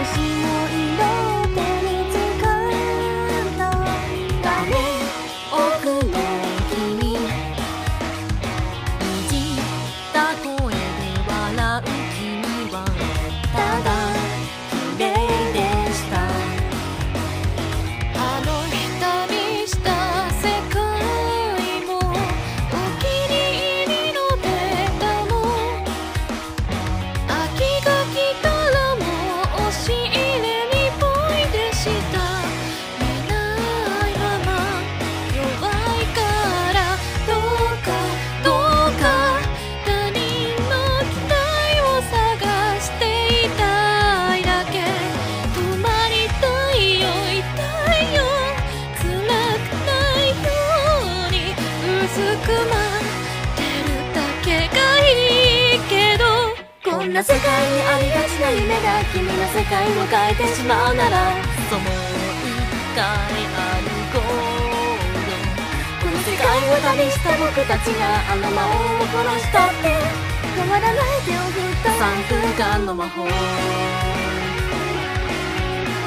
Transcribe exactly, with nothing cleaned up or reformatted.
星の色手に掴んだ画面奥の君、いじった声で笑う君はただ綺麗でした。あの旅した世界もお気に入りのデータも、秋が来たらもう押し入れにポイでした。見ないまま弱いから、どうかどうか他人の期待を探していたいだけ。止まりたいよ痛いよ辛くないようにうずくまってるだけがいいけど、こんな世界にありがちな夢が君の世界を変えてしまうなら、そうもう一回ある頃、この世界を旅した僕たちがあの魔王を殺したって変わらない手を振ったさんぷんかんの魔法。